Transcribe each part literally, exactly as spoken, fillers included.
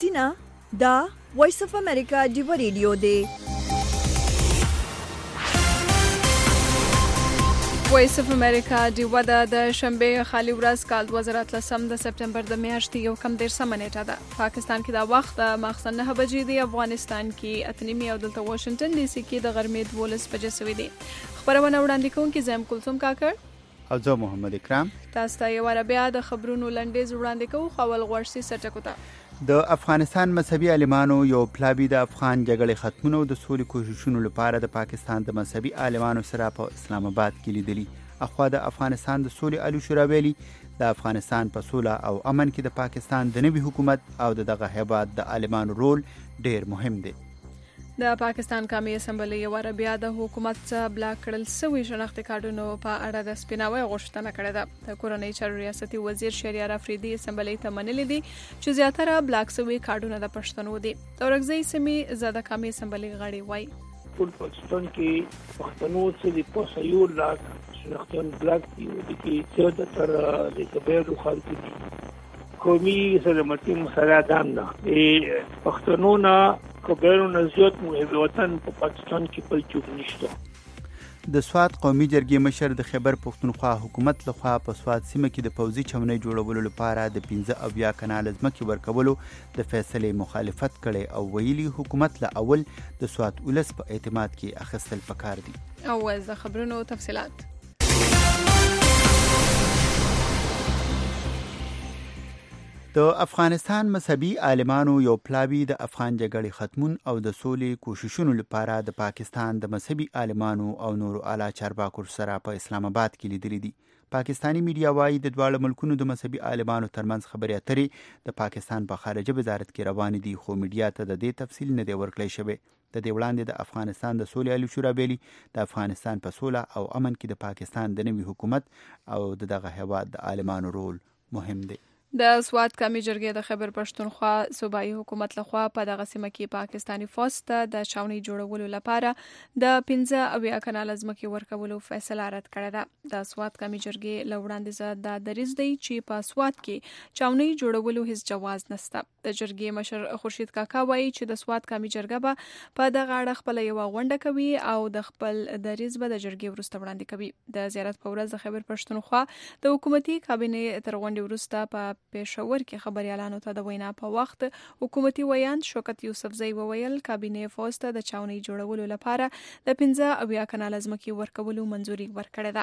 تینا دا وایس اف امریکا دیو ریډیو دی. وایس اف امریکا دیو د شنبه خالي ورځ کال دوه زره اتلسم د سپتمبر د میاشتې یو کم دیرشمه نیټه ده. پاکستان کې دا وخت ماخستن نه بجې دی، افغانستان کې اته نیمې او دلته واشنگټن ډي سي کې د غرمې دولس بجې شوې دي. خبرونه وړاندې کوونکي زم کلثوم کاکړ او زه محمد اکرام. تاسو ته یو بیا د خبرونو لنډیز وړاندې کوو. خول غوړسي سټکو ته د افغانستان مذهبي عالمانو یو پلابي د افغان جګړې ختمولو د سولې کوششونو لپاره د پاکستان د مذهبي عالمانو سره په اسلام آباد کې لیدلي. اخوا د افغانستان د سولې علي شورا ویلي د افغانستان په سوله او امن کې د پاکستان د نوي حکومت او د دغه هیواد د عالمانو رول ډیر مهم دی. د پاکستان قومي اسمبلی یو بیا د حکومت څخه بلاک کړل شوی شناختی کارتونو په اړه د سپیناوي غوښتنه کړې ده. د کورنۍ چارو ریاستي وزیر شهریار افریدي اسمبلی ته منلي دي چې زیاتره بلاک شوی کارتونه د پښتنو دي. تورغزي سیمې زاده قومي اسمبلی غړي وای ټول پاکستان کې پښتنو څخه د پوسایو لاک شناختيان بلاک دي چې زیاده تر د کبیرو خلکو دي. قومي سلامتي مسله دام ده د پښتنو نه کبیرو نه زیات مهم وطن په پاکستان کې بل څوک نشته. د سوات قومي جرګې مشر د خیبر پښتونخوا حکومت لخوا په سوات سیمه کې د پوځي چمنۍ جوړولو لپاره د پنځه اویا کانال ځمکې ورکولو د فیصلې مخالفت کړي او ویلي حکومت له اول د سوات ولس په اعتماد کې اخیستل پکار دي. او از خبرونو تفصيلات د افغانستان مذهبي عالمانو یو پلاوی د افغان جګړې ختمون او د سولې کوششونو لپاره د پاکستان د مذهبي عالمانو او نورو اعلی چارواکو سره په اسلام آباد کې لیدلي دي. پاکستانی میډیا وايي د دواړو ملکونو د مذهبي عالمانو ترمنځ خبرې اترې د پاکستان په خارجه وزارت کې روان دي، خو میډیا ته د دې تفصیل نه دی ورکړی شوی. د دې وړاندې د افغانستان د سولې علي شورا ویلي د افغانستان په سوله او امن کې د پاکستان د نوي حکومت او د دغه هیواد د عالمانو رول مهم دی. د سوات قومي جرګې د خیبر پښتونخوا صوبایي حکومت لخوا په دغه سیمه کې پاکستاني فوج ته د چاونۍ جوړولو لپاره د پنځه اویا کانال ځمکې ورکولو فیصله رد کړې ده. د سوات قومي جرګې له وړاندیزه دا دریځ دی چې په سوات کې چاونۍ جوړولو هیڅ جواز نشته. د جرګې مشر خورشید کاکا وایي چې د سوات قومي جرګه به په دغه اړه خپل یو غونډه کوي او د خپل دریځ به د جرګې وروسته وړاندې کوي. د زیارت په ورځ د خیبر پښتونخوا د حکومتي کابینې تر غونډې وروسته په پېښور کې خبريالانو ته د وینا په وخت حکومتي ویاند شوکت یوسفزئی وویل کابینې فوج ته د چاونۍ جوړولو لپاره د پنځه اویا کانال ځمکې ورکولو منځوري ورکړې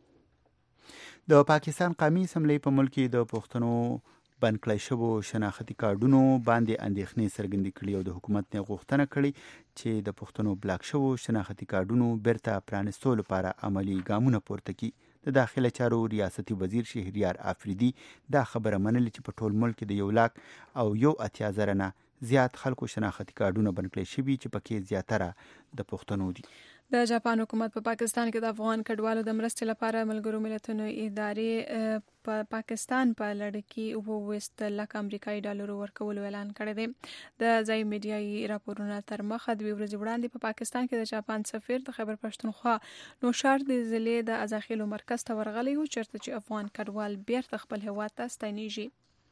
ده. د پاکستان قومي اسمبلی په ملک کې د پښتنو بند کړی شوو شناختي کارډونو باندې اندېښنې څرګندې کړي او د حکومت نه غوښتنه کړې چې د پښتنو بلاک شوو شناختي کارډونو بیرته پرانستو لپاره عملی ګامونه پورته کړي. د داخله چارو ریاستي وزیر شهریار افریدي دا خبره منلې چې په ټول ملک د یو لاک او یو اتیا زره نه زیات خلکو شناختي کارډونه بند کړي شوي چې پکې زیاتره د پښتنو دي. د جاپان حکومت په پا پاکستان کې د افغان کډوالو د مرستې لپاره ملګرو ملتونو ادارې په پا پاکستان په لړ کې وویست لک امریکایي ډالرو ورکولو اعلان کړی دی. د ځای میډیایي راپورونو تر مخه دوه ورځې وړاندې په پا پاکستان کې د جاپان سفیر د خیبر پښتونخوا نوشار د ضلع د ازاخیلو مرکز ته ورغلی و چیرته چې افغان کډوال بیرته خپل هیواد ته ستنیږي.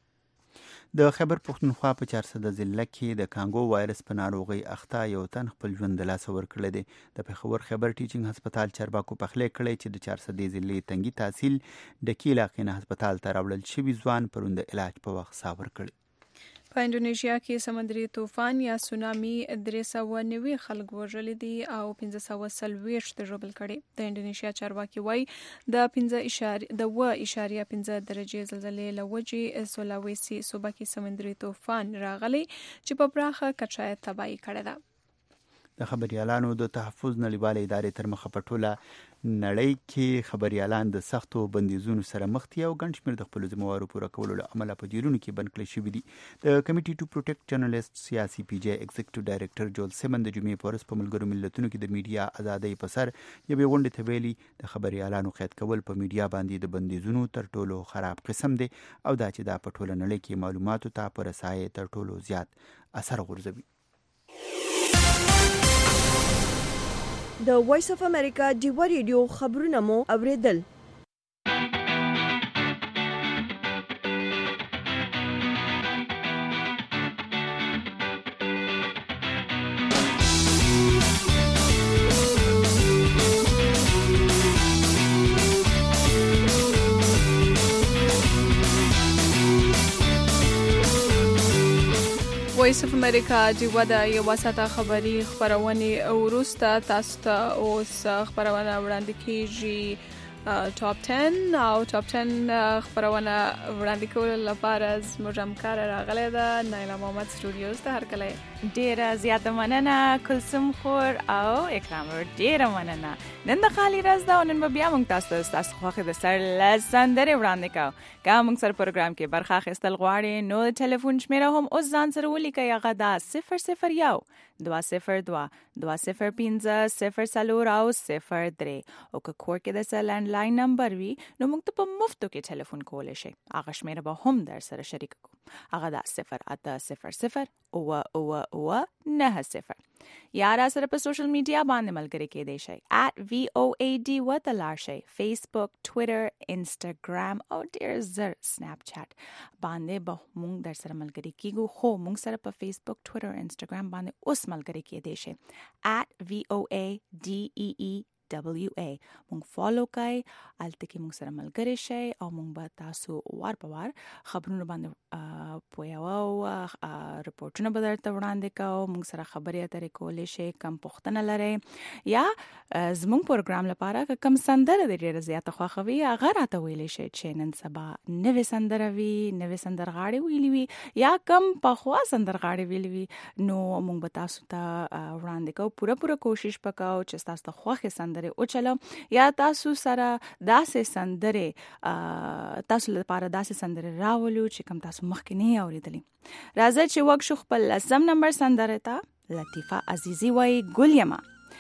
د خیبر پښتونخوا په چارسده ضلع کې د کانګو وایرس په ناروغۍ اخته یو تن خپل ژوند د لاسه ورکړی دی. د پېښور خیبر ټیچینګ هسپتال چارواکو پخلی کړی چې د چارسدې ضلع تنګي تحصیل ډکي علاقې نه هسپتال ته راوړل شوي ځوان پرون د علاج په وخت ساه ورکړی. په انډونیشیا کې سمندري طوفان یا سونامي درې سوه نوي خلک وژلي دي او پنځه سوه څلوېښت ژوبل کړي. د انډونیشیا چارواکي وایي د پنځه اشاریه د اوه اشاریه پنځه درجې زلزلې له وجې سولاویسي صوبه کې سمندري طوفان راغلی چې په پراخه کچه یې تباهي کړې ده. د خبريالانو د تحفظ نړیوالې ادارې تر مخه په ټوله نړۍ کې خبريالان د سختو بندیزونو سره مخ دي او ګڼ شمېر د خپلو ذمهوارو پوره کولو له امله په جیلونو کې بند کړل شوي دي. د کمیټي ټو پروټیکټ جرنالیست سیاسي پی جی ایگزیکټیو ډایرکټر جول سیمن د جمعې په ورځ په ملګرو ملتونو کې د میډیا ازادۍ په سر یوې غونډې ته ویلي د خبريالانو قید کول په میډیا باندې د بندیزونو تر ټولو خراب قسم دی او دا چې دا په ټوله نړۍ کې معلوماتو ته په رسایۍ تر ټولو زیات اثر غورځوي. د وایس اف امریکا دیو ریډیو خبرونه مو اوریدل. وایس اف امریکا د ودا یو واسطه خبری خبرونه وروسته تاسو ته اوس خبرونه وړاندې کیږي ټاپ ټن او ټاپ ټن خبرونه وړاندې کول لپاره زموږ همکار راغلی ده نایلا محمد سټوډیوز ته. هر کله ډیره زیاته مننه کلثوم خور او اکرام ډیره مننه. نن د خالي ورځ ده او نن به بیا موږ تاسو ته ستاسو خوښې د سر له سندرې وړاندې کوو. که موږ سره پروګرام کې برخه اخیستل غواړئ نو د ټلیفون شمیره هم اوس ځان سره ولیکئ. هغه ده صفر صفر یو دوه صفر دوه دوه صفر پنځه صفر څلور او صفر درې. او که کور کې د څه لینډلاین نمبر وي نو موږ ته په مفتو کې ټلیفون کولی شئ. هغه شمیره به هم در سره شریک کړو. هغه ده صفر اته صفر صفر اوه اوه اوه نه صفر. یا را سره په سوشل میډیا باندې ملګري کېدی شئ at V O A D ورته لاړ شئ. فیسبوک، ټویټر، انسټاګرام او ډېر زر سناپ چاټ باندې به موږ در سره ملګري کېږو. خو موږ سره په فیسبوک، ټویټر، انسټاګرام باندې اوس ملګري کېدی شئ at V O A D E E W A. مونږ فالو کړئ، الته کې مونږ سره ملګری شئ او مونږ به تاسو وار په وار خبرونه باندې پوهیو او رپورټونه به درته وړاندې کوو. مونږ سره خبرې اترې کولی شئ. کم پوښتنه لرئ یا زموږ پروګرام لپاره که کم سندره د ډېره زیاته خوښوي هغه راته ویلی شئ چې نن سبا نوې سندره وي، نوې سندرغاړې ویلي وي یا کم پخوا سندرغاړې ویلي وي نو مونږ به تاسو ته وړاندې کوو. پوره پوره کوشش وکړو چې تاسو ته خوښې سندرې او چلو یا تاسو سره داسې سندرې تاسو لپاره داسې سندرې راولو چې کوم تاسو مخکې نه اوریدلې. راځه چې وښو خپل لسم نمبر سندره ته لطیفه عزیزی وای ګلیما.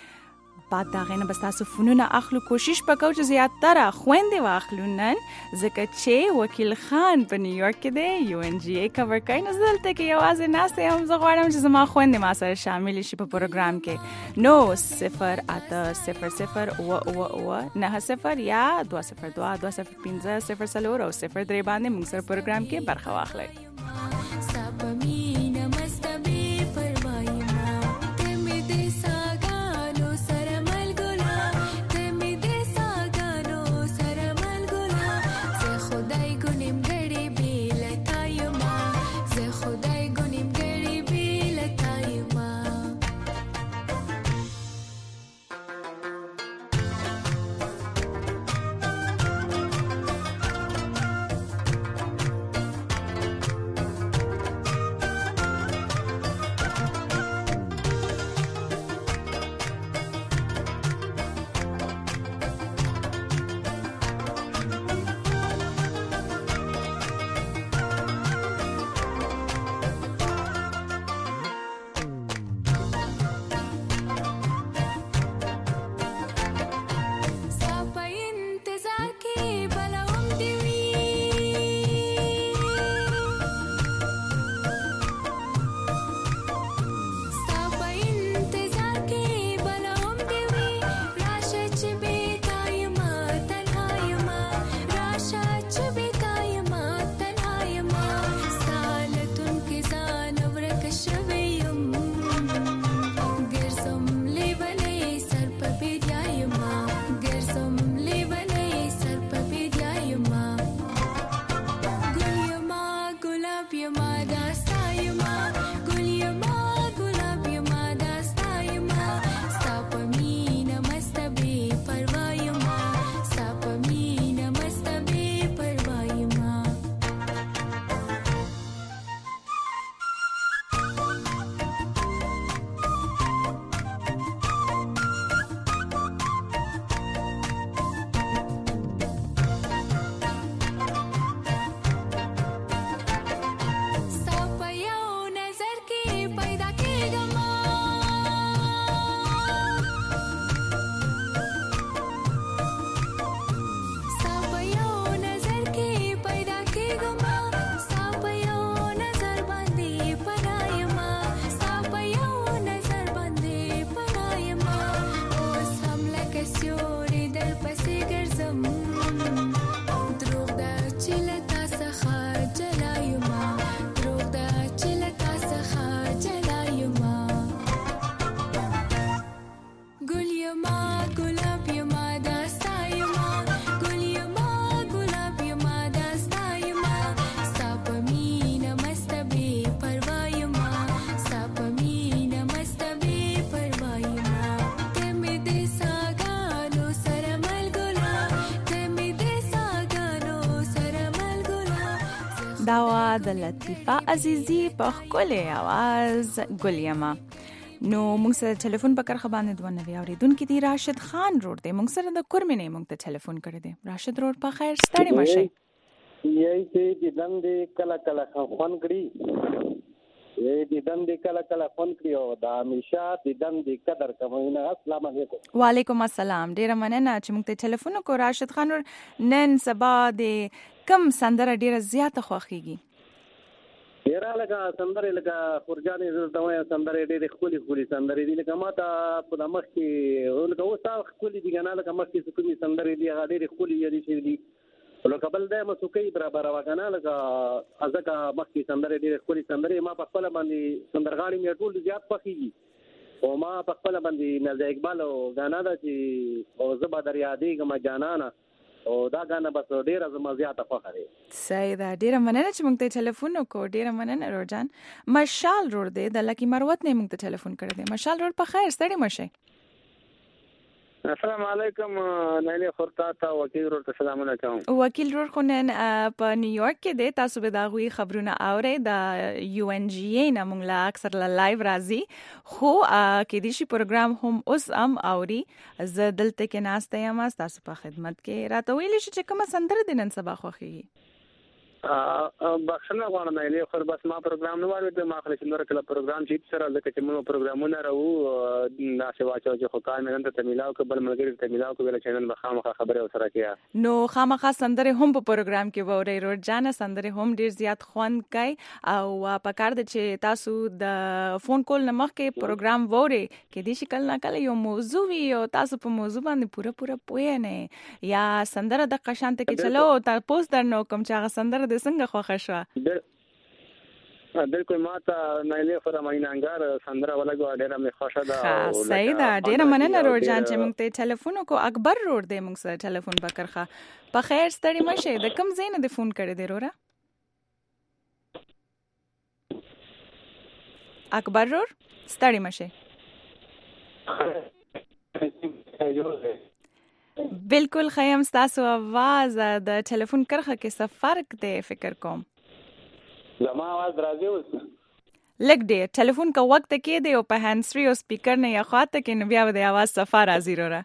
بعد دا غینه بس تاسو فنونه اخلو. کوشش وکړو چې زیاتره خويندې واخلو نن ځکه چې وکیل خان په نیویارک کې دی یو ان جی ای کور کوي. نو دلته کې یوازې ناسته هم زه غواړم چې زما خويندې ما سره شامل شي په پروګرام کې. نو صفر اته صفر صفر اوه اوه اوه نه صفر یا دوه صفر دوه دوه صفر پنځه صفر څلور او صفر درې باندې موږ سره پروګرام کې برخه واخلئ. د لطیفه عزیزی په خپل आवाज ګلیما. نو موږ سره ټلیفون په کرخه باندې دوه نوي اوریدونکو دی. راشد خان روډ دی موږ سره د کورمې نه موږ ته ټلیفون کړی دی. راشد روډ په خیر ستړي مشي. یی چې د دندې کله کله خون کړی یی د دندې کله کله خون کړی او د همیشه د دندې قدر کوي. السلام علیکم. وعلیکم السلام. ډیره مننه چې موږ ته ټلیفون وکړ. راشد خان نن سبا د کم سندره ډیره زیاته خوښیږي؟ ډیره لکه سندره لکه خورجانې زه ته وایم سندره ډیره ښکلې ښکلې سندرې دي. لکه ما ته په د مخ کې لکه اوس هغه ښکلې دي که نه لکه مخکې چې کومې سندرې دي هغه ډېرې ښکلې یادې شوي دي. لکه بل دی موسیقۍ برابروه که نه لکه ځکه مخکې سندرې ډېرې ښکلې سندرې ما په خپله باندې سندرغاړي مې ټول زیات خوښېږي او ما په خپله باندې مرزا اقبال او ګانا ده چې او زه به در یادېږم جانانه او دا غانا بس ډیره زما زیاته خوښه ده. صحیح ده. ډیره مننه چې موږ ته ټلیفون وکړو. ډیره مننه روجان. مشال روډ دی د لکی مروت نه موږ ته ټلیفون کړی دی. مشال روډ په خیر ستړي مشي. السلام علیکم. نایله خورتا تا وکیل روډ ته سلامونه کوم. وکیل روډ خو نن په نیویارک کې دی. تاسو به دا غوي خبرونه اورئ. د یو ان جی ای نه موږ لا اکثر لا لایو راځي خو کې دې شي پروګرام هم اوس هم اوري. زه دلته کې ناسته یم تاسو په خدمت کې. راته ویل شي چې کومه سندره د نن سبا خوښیږي؟ بخښنه غواړم نایله خو بس ما پروګرام نه واورید. ما خپل څلور کله پروګرام چې سره لکه چې موږ پروګرامونه راو ناسه واچو چې خو کار مې نن ته ملاو کبل ملګری ته ملاو کبل چې نن بخامخه خبره وسره کیا. نو خامخه سندره هم په پروګرام کې ووري. روډ جان سندره هم ډیر زیات خوان کوي او په کار د چې تاسو د فون کول نه مخکې پروګرام ووري کې دې شکل نه کله یو موضوع وي او تاسو په موضوع باندې پوره پوره پوهه نه یا سندره د قشانت کې چلو تاسو درنو کوم چې هغه سندره څنګه خوښه شو؟ بالکل ما ته نایله فرمایي انګار سندره ولګو ډیره مې خوښه ده. صحیح ده. ډیره مننه روډ جان چې موږ ته ټلیفون وکړو. اکبر روډ دی موږ سره ټلیفون پکرخه. په خیر ستړي مشه. د کوم ځای نه دی فون کړی دی رورا؟ اکبر روډ ستړي مشه. بالکل خیم ستاسو आवाज د ټلیفون کرخه کې څه فرق دی فکر کوم؟ زما आवाज راځي اوس؟ لګ دی ټلیفون کا وخت کې دی او په هاند فري او سپیکر نه یا خاطه کې نو بیا د आवाज صفه راځي رورا.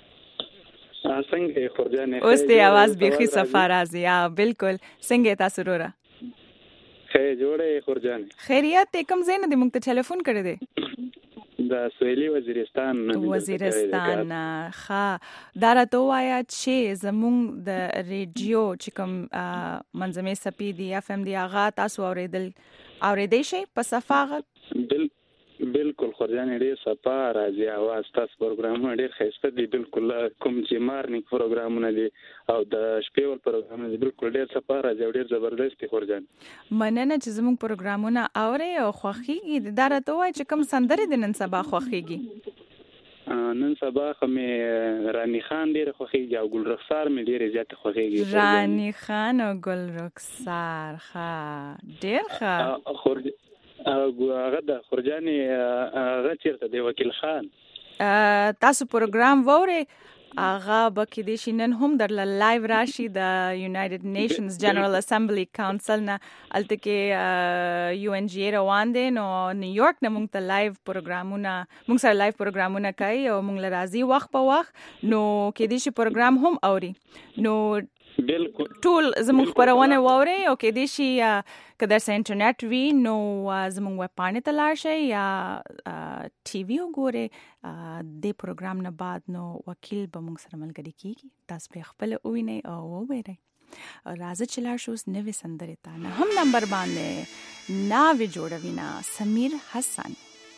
څنګه خورجانې اوس دی आवाज بيخي صفه راځي. یا بالکل څنګه تاسو رورا؟ خیر جوړه خورجانې. خیریت کوم زین دی موږ ته ټلیفون کړی دی؟ د سویلي وزیرستان. وزیرستان ښه. دا راته وایا چې زمونږ د ریډیو چې کوم منظمې سپی دی اف ام دی هغه تاسو اوریدل اوریدئ شي په صفاغه؟ بالکل خورجانې ډېر صفا راځي اواز. تاسو پروګرامونه ډېر ښایسته دي. بالکل کوم چې مارنینګ پروګرامونه دي او د شپې ول پروګرامونه دي بالکل ډېر صفا راځي او ډېر زبردست دي خورجان. مننه چې زموږ پروګرامونه اوري او خوښیږي. دا راته وایي چې کوم سندرې د نن سبا خوښیږي؟ نن سبا خو مې رانی خان ډېر خوښیږي او ګل رخسار مې ډېر زیات خوښیږي. رانی خان او ګل رخسار ښه ډېر ښه. خورج هغه د خورجانې هغه چیرته دی وکیل خان؟ تاسو پروګرام ووري هغه بکې د شینن هم در لایو راشي د یونایټډ نیشنز جنرال اسمبلی کونسل نه الته کې یو ان جی روان دي. نو نیویارک نه موږ ته لایو پروګرامونه موږ سره لایو پروګرامونه کوي او موږ لرازي وخت په وخت. نو کې د شي پروګرام هم اوري. نو بالکل ټول زموږ خبرونه ووري او کې د شي که درس انټرنیټ وی نو زموږ ویب پاڼې ته لاړ شئ یا ټي وي وګورئ. د پروګرام نه بعد نو وکیل به موږ سره ملګری کیږي. تاسو په خپل وینئ او وګورئ. راځه چې لاړ شو نوې سندرې ته. نه هم نمبر باندې ناوې جوړوینا سمیر حسن.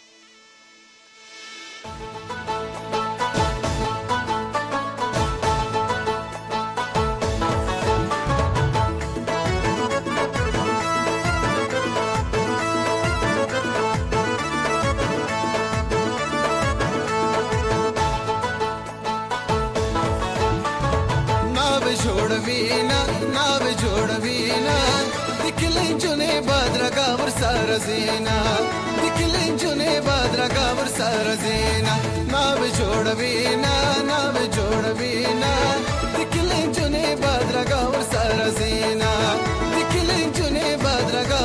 جوړوینا ناو جوړوینا دکلین جنې بدرګا ور سره زینا دکلین جنې بدرګا ور سره زینا ناو جوړوینا ناو جوړوینا دکلین جنې بدرګا ور سره زینا دکلین جنې بدرګا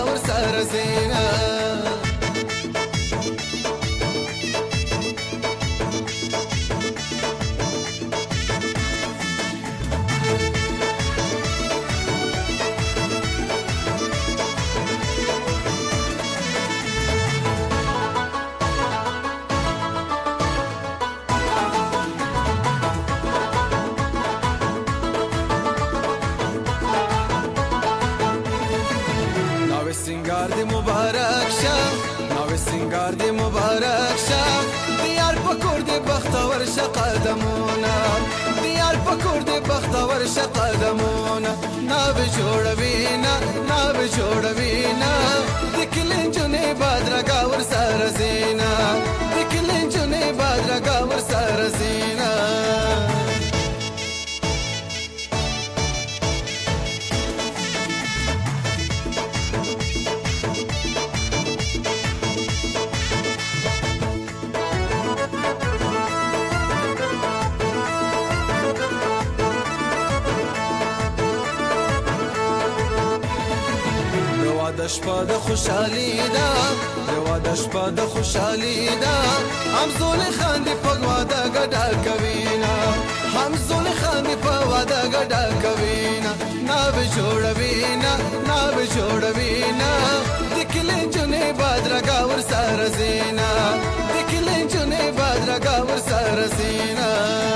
سنگار دی مبارک شه دیار پکور دی بختور شه قدمونه دیار پکور دی بختور شه قدمونه ناو جوړوینا ناو جوړوینا دکلن جنې بادرګا ور سره زینا دکلن جنې بادرګا ور سره زینا د شپه د خوشحالي دا یو د شپه د خوشحالي دا هم زول خاندي په واده ګډا کوینا هم زول خاندي په واده ګډا کوینا ناو جوړوینا ناو جوړوینا دکلن جنې بادرګا ور سره زینا دکلن جنې بادرګا ور سره زینا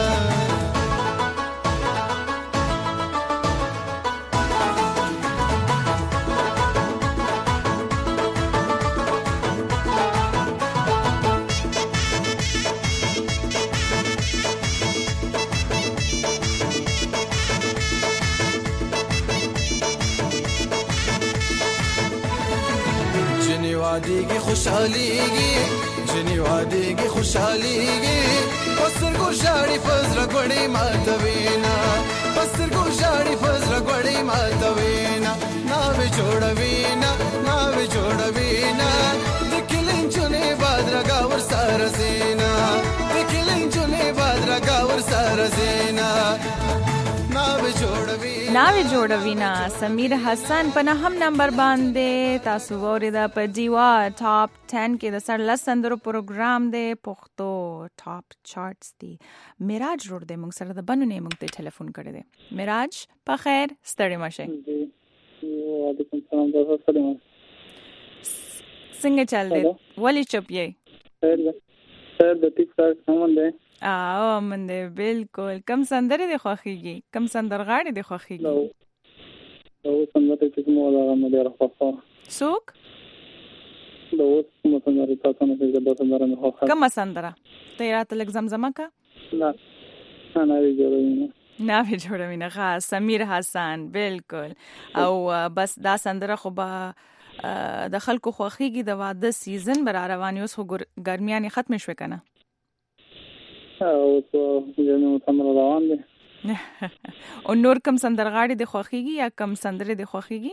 وادیږي خوشحاليږي جنې وادیږي خوشحاليږي پسر ګو شاړي فزر غړې ماتوینا پسر ګو شاړي فزر غړې ماتوینا ناو جوړوینا ناو جوړوینا دکلن جنې بادرګا ور سره زینا دکلن جنې بادرګا ور سره زینا ناوی جوړوینا سمیر حسن په نهم نمبر باندې تاسو ورته په دیوا ټاپ ټن کې د سر لسندرو پروګرام دی پښتو ټاپ چارټس دی میراج روډ دی موږ سره د بنو نه موږ ته ټلیفون کړی دی میراج په خیر ستړي مشه وعلیکم السلام تاسو سلام څنګه چل دی ولی چپ یې خیر ده خیر د ټیک ټاک سامان دی او من دی بالکل کم سندره دی خوخیږي کم سندرغاړي دی خوخیږي او سندره چې مو ولا مې ډیر خوښه سوق د اوس کومه سندره تاسو نه د دوه سندره نه خوښه کومه سندره ته رات لګ زمزمه کا نه نه وی جوړوینه ناوی جوړوینه خاص سمیر حسن بالکل او بس دا سندره خو به د خلکو خوخیږي د واده سیزن بر رواني اوس خو ګرمیانه ختم شوه کنه او تو جنو تمر روان دي او نور کم سندرغاړي د خوخيږي یا کم سندره د خوخيږي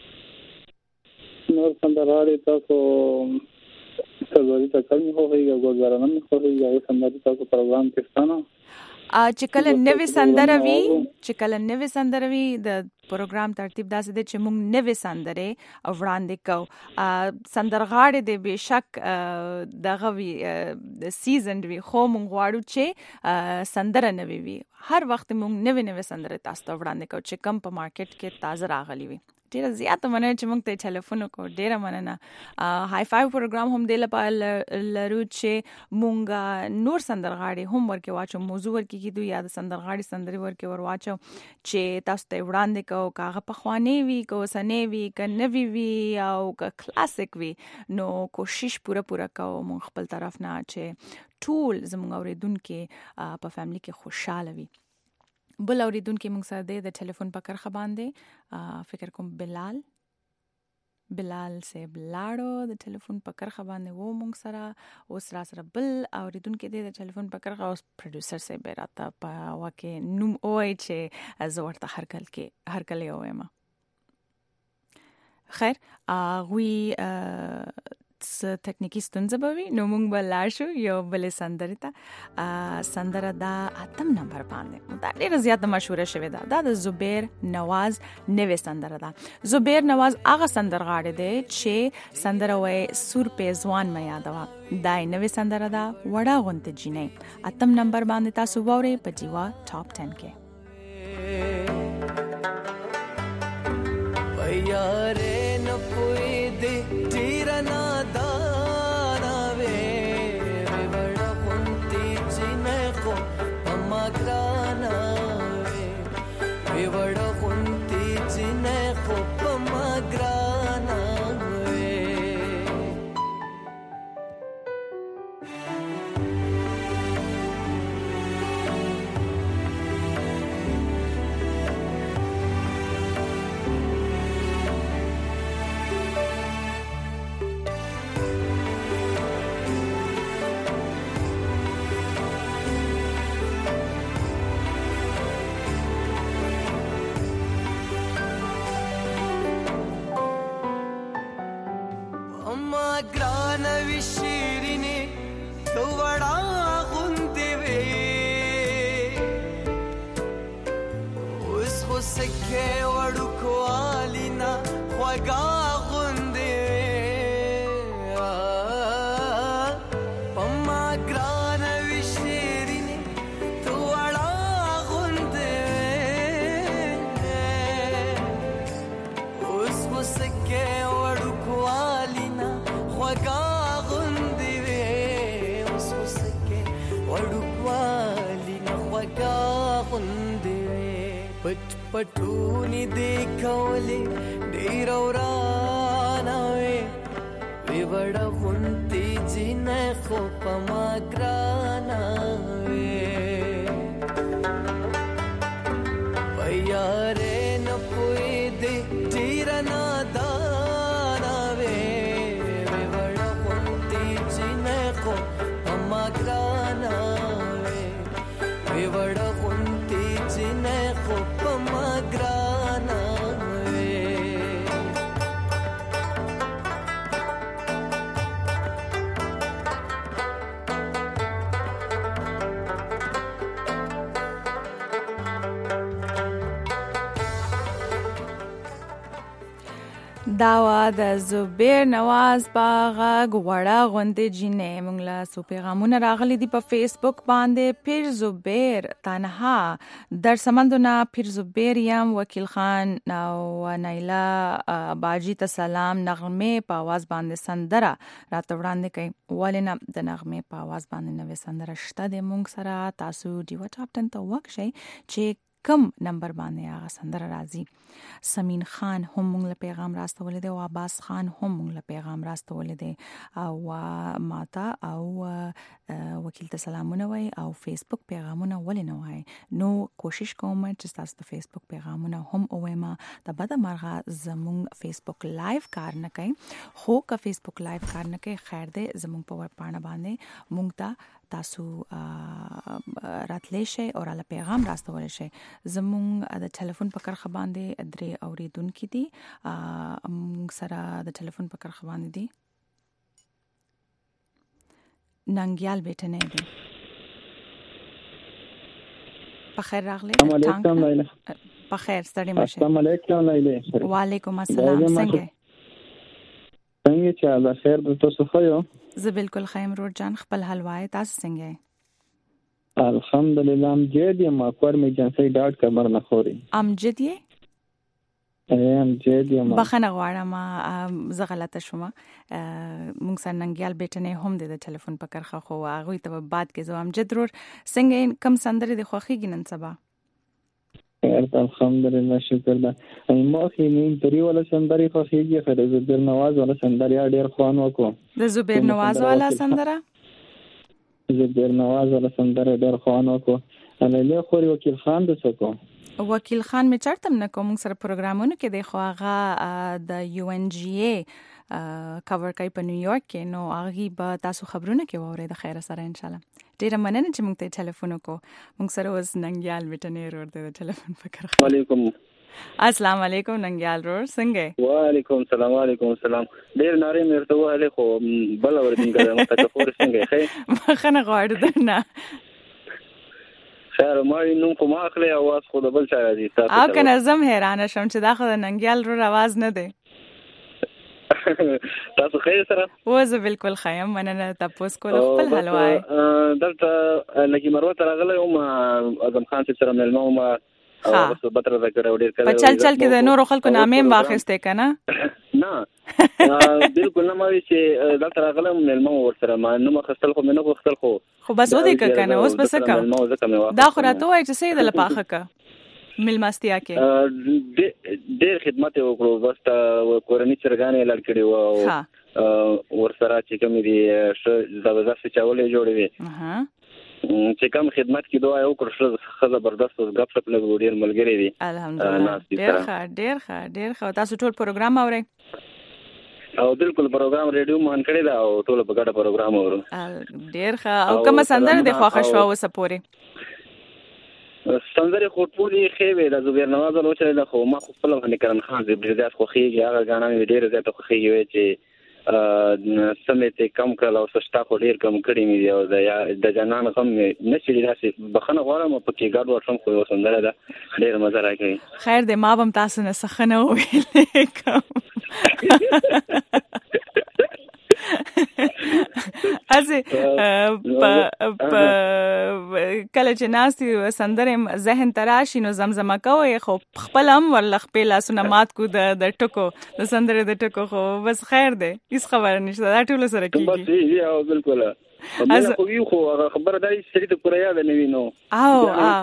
نور سندرغاړي تاسو څلوري تکل مو خوخيږي ګورګرانه مو خوخيږي او سندري تاسو پروګرام کې ستانه ا چې کله نوې سندره وی چې کله نوې سندره وی د پروګرام ترتیب داسې دی چې موږ نوې سندره او وړاندې کو سندرغاړي د بشک دغه وی د سیزن وی خو موږ غواړو چې سندره نوې وی هر وخت موږ نوې نوې سندره تاسو ته وړاندې کو چې کم په مارکیټ کې تازه راغلي وي ډیره زیاته مننه چې موږ ته ټلیفون وکړو ډیره مننه های فایو پروګرام هم دی لپاره لرو چې موږ نور سندرغاړي هم ورکه واچو موضوع ورکه کیدو یا د سندرغاړي سندري ورکه ور واچو چې تاسو ته وړاندې کو کاغه پخوانی وی کو سنې وی کنوي وی او ک کلاسیک وی نو کوشش پوره پوره کوو موږ خپل طرف نه چې ټول زموږ اوریدونکو په فیملی کې خوشاله وي بل اوریدونکو موږ سره د ټلیفون په کرخه باندې فکر کوم بلال بلال سے بلاړو د ټلیفون په کرخه باندې وو موږ سره اوس را سره بل اوریدونکو د ټلیفون په کرخه اوس پروډوسر سے بیراته په واکه نوم اوای چې زورته هر کل کې هر کله وایم خیر غوي س تکنیکی ستونزه به وي نو موږ به لاړ شو یو بل سندره ته سندره دا اتم نمبر باندې دا ډیره زیاته مشهوره شوې ده دا د زبیر نواز نوې سندره ده زبیر نواز هغه سندرغاړی دی چې سندره وایي سور پیزوان مې یادوا دا نوې سندره ده وړه غونته جینې اتم نمبر باندې تاسو ووري په جیوا ټاپ ټن کې یاره نه پوي دې تیرنا دانا وې وړ خونتي جنې کو اما ګرانا وې وړ خونتي جنې کو اما ګرانا وې وی شیرینه تو وړا غوندې وې اوس خو سکه وړو کوالینا خوګا غوندې پما ګران وی شیرینه تو وړا غوندې اوس خو سکه وړو کوالینا خوګا غوندې وې اوس خو سکه وړو کوالینا خوګا غوندې وې پټ پټونی دیکھولې ډیر ورانه وې وی وړا غوندې جنې خو پما ګرانه وې ویاره نه پوي دې ډیر نادانه وې وی وړا غوندې جنې خو پما ګرانه وې وی وړا غوندې جنې خو پما ګرانه وې داوا د زبیر نواز باغ غوړه غوندې جینې مونږ له سو پیغامونه راغلي دي په فیسبوک باندې پیر زبیر تنها در سمندونه پیر زبیر یم وکیل خان او نایلا باجی ته سلام نغمه په आवाज باندې سندره راته وړاندې کوي ولنه د نغمه په आवाज باندې نوې سندره شته د مونږ سره تاسو ډیو ټاپ ټن ته وښی چې کم نمبر باندې هغه سندره راځي سمین خان هم مونږ له پیغام راستولې دی او عباس خان هم مونږ له پیغام راستولې دی او ماتا او وکیل ته سلامونه وای او فیسبوک پیغامونه ولې نه وای نو کوشش کوم چې تاسو د فیسبوک پیغامونه هم وایم د بد مرغه زموږ فیسبوک لایو کار نه کوي خو که فیسبوک لایو کار نه کوي خیر دی زموږ په ویب پاڼه باندې مونږ ته تاسو راتلی شي او را پیغام راستول شي زموږ د ټلیفون په کرخه باندې درې اوریدونکو دي موږ سره د ټلیفون په کرخه باندې دي ننګیال بیٹنه دي په خیر راغلی السلام علیکم لایله په خیر ستړي مشه السلام علیکم لایله وعلیکم السلام څنګه څنګه چې الله خیر د تاسو خو یو زه بالکل خیم روډ جان خپل حلوای تاسو څنګه الحمدلله امجد یم اکور می جنسي ډاټ کمر نه خوري امجد یې امجد یم بخنه غواړم زه غلطه شوم مونږ سره ننګیال بیٹنه هم د ټلیفون په کرخه خو هغه ته بعد کې زو امجد رور څنګه کم سندره د خوخي ګنن سبا الحمدلله شکر ده ما خو نیم پری ولا سندري خو خيږي خو د زبیر نواز ولا سندري ډیر خوان وکړو د زبیر نواز ولا سندره زبیر نواز ولا سندري ډیر خوان وکړو انا له خوري وکیل خان د سکو وکیل خان می چرتم نه کوم سره پروګرامونه کې دی خو هغه د یو ان جی ای کور کوي په نیویارک کې نو هغه به تاسو خبرونه کې وره د خیر سره ان شاء الله ډیر مننه چې موږ ته ټلیفون وکړو موږ سره اوس ننګیال وټنې ور د ټلیفون فکر وعلیکم السلام علیکم ننګیال رور څنګه وعلیکم السلام وعلیکم السلام ډیر ناری مرته وله خو بل ور دې ګرځم ته خور څنګه خیر مخنه غواړم نه خیر مې نو کوم اخلي आवाज خو د بل چا راځي تاسو او کنه زم حیران شم چې دا خو د ننګیال رور आवाज نه دی تاسو خیر سره وزه بالکل خیم مننه تاسو کول خپل حلوای دلته لګي مروه تر غلې او اعظم خان سره ملمو ما اوس به تر ذکر وړي کړه په چل چل کې د نور خلکو نامې واخیسته کنه نه بالکل نه مې چې دلته غلې ملمو ور سره ما نو مخستل خو مې نه غوښتل خو خو بس ودی کنه اوس بس کا دا خو راته وای چې سید له پاخه کا ملمستیا کې ډېر خدمت وکړو بس تا کورنۍ چرګانې لړ کړي وو ور سره چې کوم دي زبردست چاولې جوړې وي چې کوم خدمت کې دوه یو کړو خو زبردست غپ شپ له ډېر ملګری دي الحمدلله ډېر ښه ډېر ښه ډېر ښه تاسو ټول پروګرام اورئ او بالکل پروګرام ریډیو مان کړی دا او ټول په ګډه پروګرام اورو ډېر ښه او کوم سندره د خوښ شو وسپوري سندره خورپولي خېوي د زبیر نواز ورو چې د خو ما خپل باندې کرن خان زبردست خو خېږي هغه غاڼه ډېر زیات خو خېږي چې سمې ته کم کړل او سستا خو ډېر کم کړی مې دی او د جانان غم نه چې داسې بخښنه غواړم پکې ګډ وټم خو یو سندره ده ډېر مزه راکوي. خیر دی ما به هم تاسو نه څه ښه نه وویلې کوم اسې کله چې ناستې سندرې ذهن ته راشي نو زمزمه کوئ خو خپل هم ورله خپې لاسونه مات کړو د ټکو د سندرې د ټکو خو بس خیر دی هېڅ خبره نشته دا ټولو سره کېږي. بس او بالکل خو خبره دا سړي ته پوره یاده نه وي نو او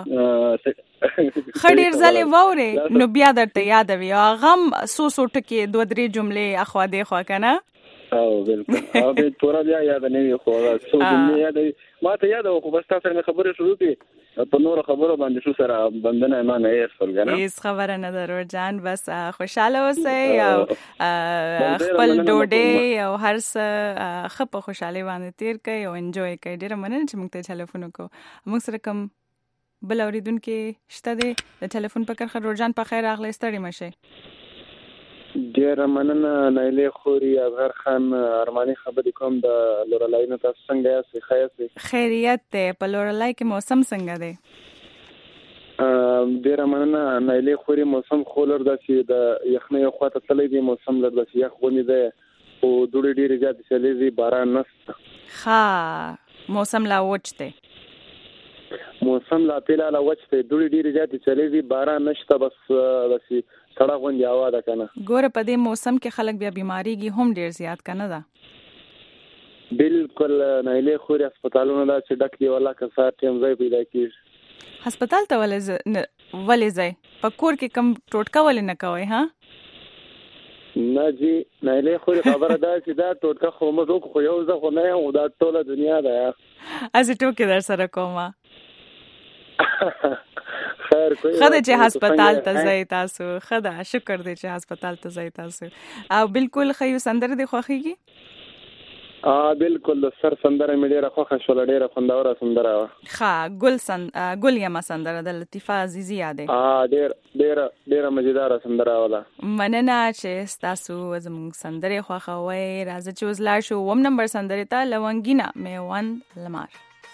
ښه ډېر ځلې واورې نو بیا درته یاده وي او هغه هم څو څو ټکې دوه درې جملې اخوا دېخوا که نه او بالکل او به پورا بیا یاد نه وي خو څو دې یاد ما ته یاد خو بس تاسو نه خبره شروع کړي په نور خبرو باندې شو سره بندنه ما نه یې فرګنه هیڅ خبره نه درو جان بس خوشاله اوسئ او خپل ډوډۍ او هر څه خپ خوشاله باندې تیر کړئ او انجوای کړئ. ډیره مننه چې موږ ته ټلیفون وکړو. موږ سره کوم بل اوریدونکو شته دی د ټلیفون په کرخه روجان په خیر راغلی ستړي مشه. ډیره مننه نایله خوري اظهر خان ارماني خبرې کوم د لورلای نه تاسو څنګه یاست خیاست خیریت ده په لورلای کې موسم څنګه دی؟ ډیره مننه نایله خوري موسم خولر د چې د یخنۍ خواته تللی دی موسم لر د یخ غونې ده او دوړې ډیره زیات چلیږي باران نشته. ها موسم لا وچته موسم لا پیلا لا وچته دوړې ډیره زیات چلیږي باران نشته بس بس سړه غونډه هوا ده کنه. ګوره په دې موسم کې خلک بیا بیماریږي هم ډیر زیات کنه ده. بالکل نایله خوري هسپتالونو دا چې ډک دی ولا کسات ټیم ځای پیدا کیږي. هسپتال ته ولې ولې ځای په کور کې کم ټوټکا ولې نه کوي ها؟ نه جی نایله خوري خبره ده چې دا ټوټکا خو موږ خو یو ځخه نه یو دا ټوله دنیا ده. از ټوکې در سره کومه خیر کوي خدای چې هسپتال ته ځای تاسو خدای شکر دې چې هسپتال ته ځای تاسو او بالکل خیو سندره دې خوخيږي. ا بالکل سر سندره مې ډیره خوښه شو ډیره خوندوره سندره ښه ګل سن ګل یما سندره د لطیفه عزیزی یاده ا ډیر ډیره ډیره مزیدار سندره ولا مننه چې تاسو زموږ سندره خوښوي. راځي چې وزلا شو وم نمبر سندره ته لونګینا میوان لمار.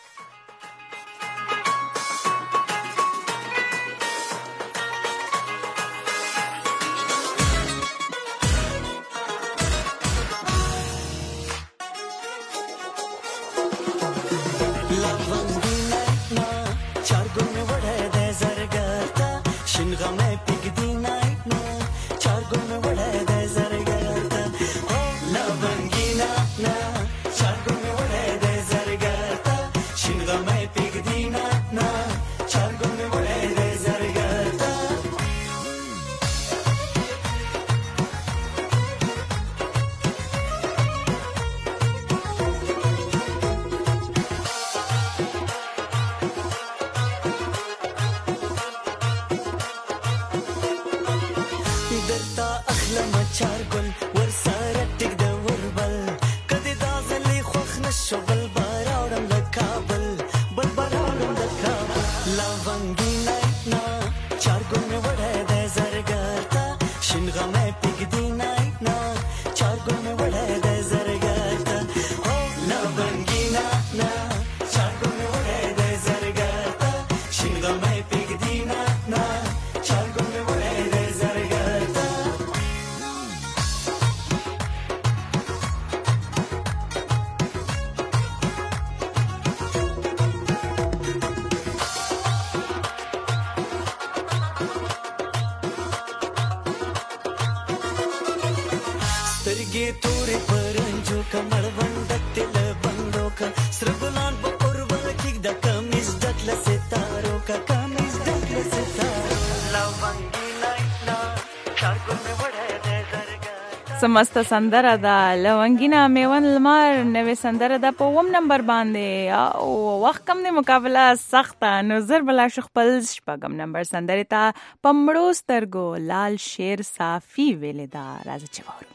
سمست سندره دا لونګینا میوان لمر نوې سندره دا په وم نمبر باندې او وخت کم نه مقابله سخته نو زر بلا شخپل شپږم نمبر سندره تا پمړو سترګو لال شیر صافي ویلې دا راځي چې وورو.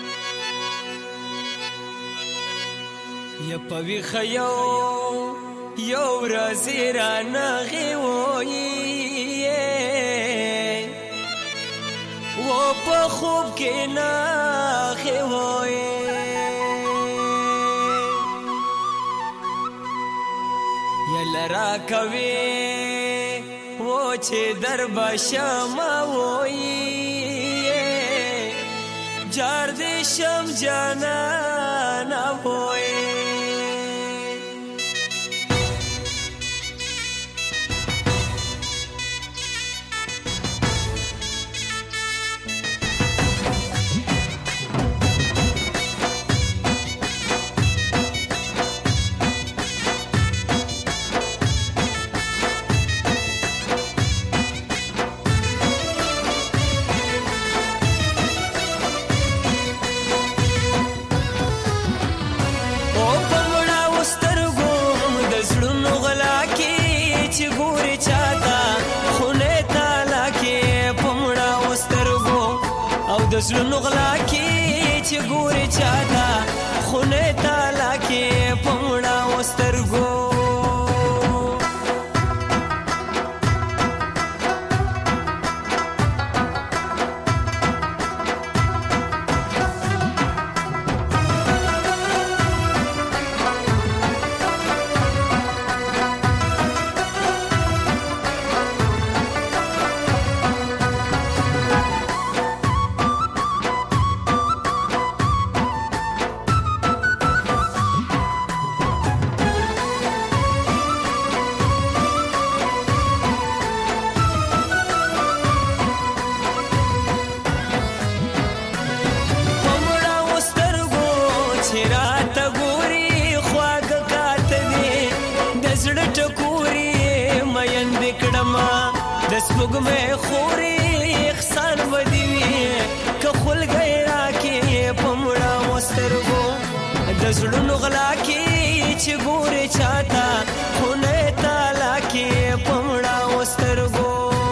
یا پوی خیو یو ورځې رانغې وایي و په خوب کې نغې وایي یله راکوي و چې در بشم وایي جار دې شم جانانه وایي د زړونو غلا کې چې ګورې چاته خونې تالا کې په مړه وسترګو سپوږمۍ خورې احسان ودی وي که خلګۍ راکې په مړه وسترګو د زړونو غلا کې چې ګورې چاته خونې تالا کې په مړه وسترګو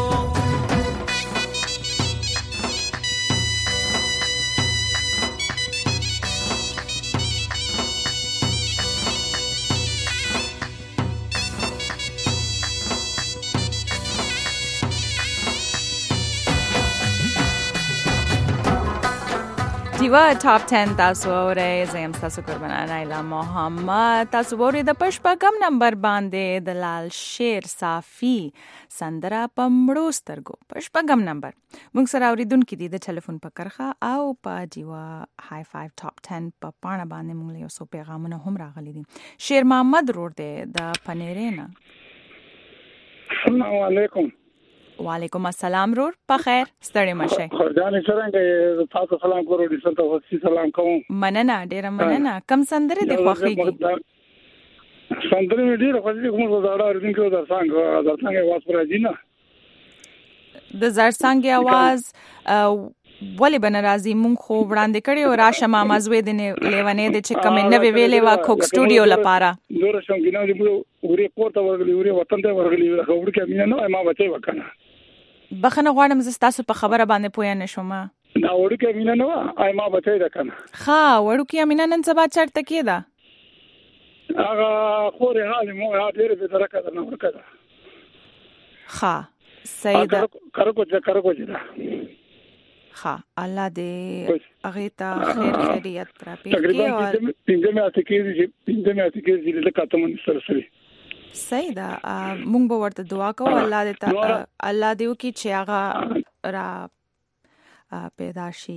دیوا ټاپ ټن تاسو اورئ زه یم ستاسو قربانه نایلا محمد تاسو اورئ د پشپږم نمبر باندې د لال شیر صافي سندره په مړو سترګو پشپږم نمبر موږ سره اورېدونکي دي د ټلیفون په کرښه او په دیوا های فایو ټاپ ټن په پاڼه باندې موږ له یو څو پیغامونه هم راغلي دي شیر محمد رور دی د پنیرې نه السلام علیکم وعلیکم السلام رور په خیر ستړي مشه خورجان څنګه تاسو سلام کوو دي څنګه وسی سلام کوم مننه ډیره مننه کم سندره دی خوخيږي سندره مې ډیره خوښه کوم زړه اورینکو در څنګه در څنګه واس پر راځي نه د زړڅنګ आवाज ولې بن راځي مونږ خو وړاندې کړي او راشه ما مزوي د لیوانې د چې کم نه ویلې وا کوک سټوډیو لپاره زور شم ګینه دی ورې کوټه ورغلی ورې وطن ته ورغلی خبر کې مینه نه ما بچي وکنه بخنه غواړم زه تاسو په خبره باندې پوه نه شوم دا وړو کې مینه نه آی ما بچي ده کنه ها وړو کې مینه نن سبا چرته کېده هغه خوري حال مو ډېر به درکه نه ورکړه ها سیدا کرو کو کرو کو جدا ها الله دې هغه ته خیر خیریت را پیږي تقریبا پنځه میاشتې کې پنځه میاشتې کې د کاته من سره سره سیدا مونږ به ورته دعا کوو الله دې الله دې وکړي چې هغه را پیدا شي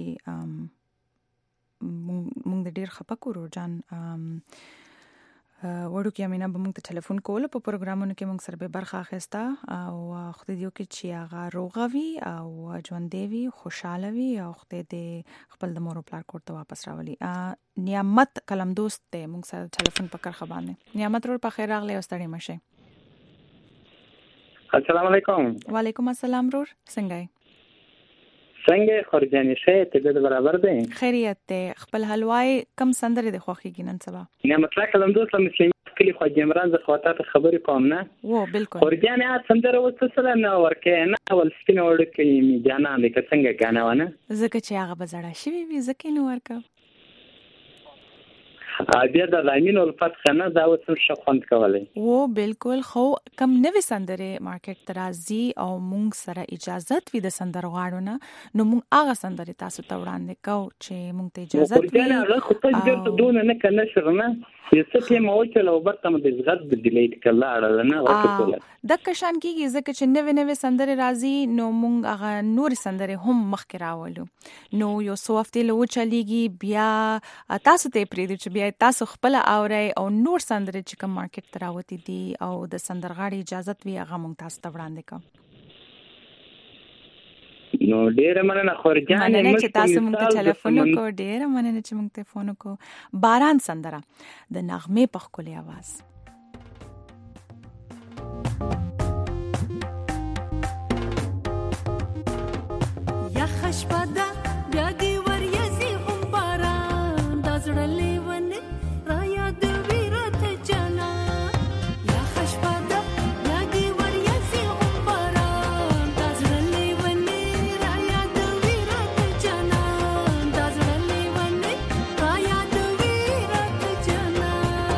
مونږ ډېر خپه کړو جان وړو کې امینه به موږ ته ټلیفون کول په پروګرامونو کې موږ سره به برخه اخیسته او خدای دې وکړي چې هغه روغوي او ژوندې وي خوشاله وي او خدای دې خپل د مور او پلار کور ته واپس راولي نعمت کلم دوست ته موږ سره ټلیفون په کرخه باندې نعمت ور په خیر راغلی او ستړي مشه السلام علیکم وعلیکم السلام رور څنګه څنګه خورجانې شه ته د برابر دی خیریت ته خپل حلوای کم سندره د خوخي نن سبا نعمت الله کلم دوست مسلمان کلی خو جمران ز خواته خبرې کوم نه و بالکل خورجانې سندره وسته نه ورکه نه ول سپینه ورکه می جانا د څنګه غانا ونه زکه چې هغه بزړه شي وي زکه نو ورکه بیا د لامین الفت خنه دا اوس ښه خوند کولی و بالکل خو کم نوې سندرې مارکیټ ته راځي او موږ سره اجازت وي د سندرغاړو نه نو موږ هغه سندرې تاسو ته وړاندې کوو چې موږ ته اجازت وي هغه خو ته ډېر دونه نه کنه شرنه چې څه مو چې لو برته مو د زغت د ډیلیټ کله اړه نه وکړه د کشان کېږي ځکه چې نوې نوې سندرې راځي نو موږ هغه نور سندرې هم مخکې راولو نو یو څو هفتې له وچلېږي بیا تاسو ته پرېږدو چې بیا تاسو خپله اورئ او نور سندرې چې کوم مارکیټ ته راوتې دي او د سندرغاړي اجازت وي هغه موږ تاسو ته وړاندې کوو نو ډېره مننه خورجانې مننه چې تاسو موږ ته ټلیفون وکړو ډېره مننه چې موږ ته فون وکړو باران سندره د نغمې په ښکلي اواز یا خشپدا بیا دی وریزي هم باران دا زړه لیونې را یادوي راته جانا یا خشپدا بیا دی وریزي هم باران دا زړه لیونې را یادوي راته جانا دا زړه لیونې را یادوي راته جانا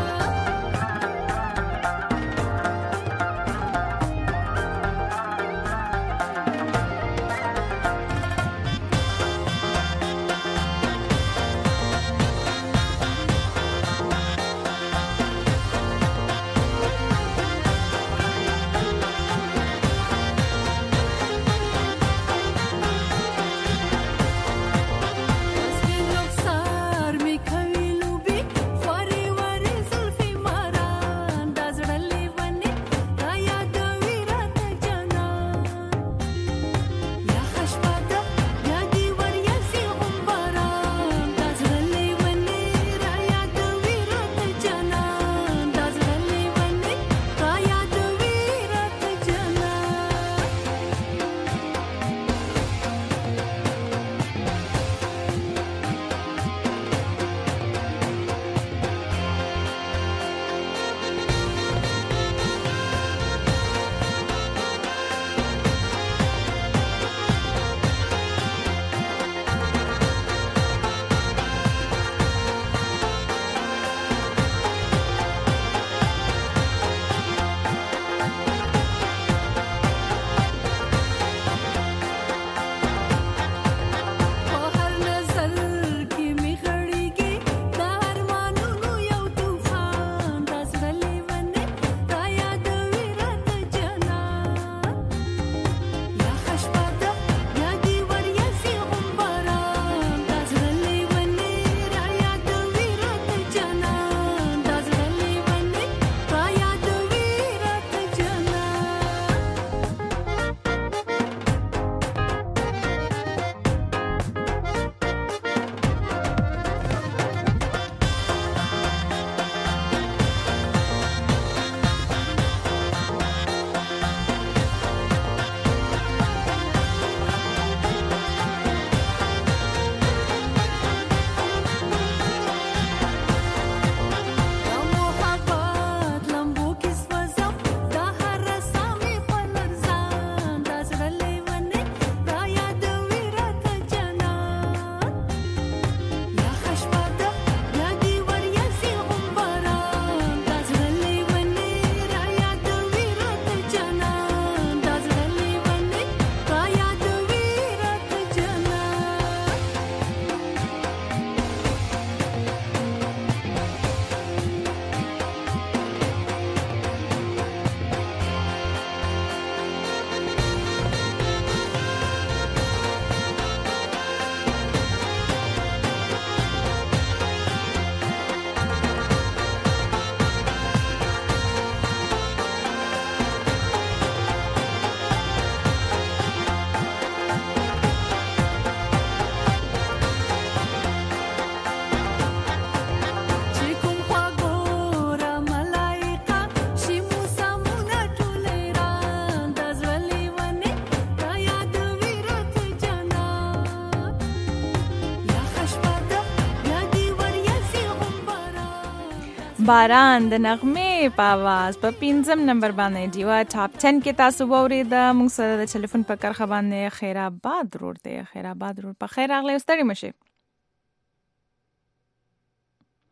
باران د نغمې په आवाज په پنځم نمبر باندې دیوا ټاپ ټن کې تاسو وورید موږ سره د ټلیفون په کرخه باندې خیرآباد روډ دی خیرآباد روډ په خیر اغلی ستړي مشه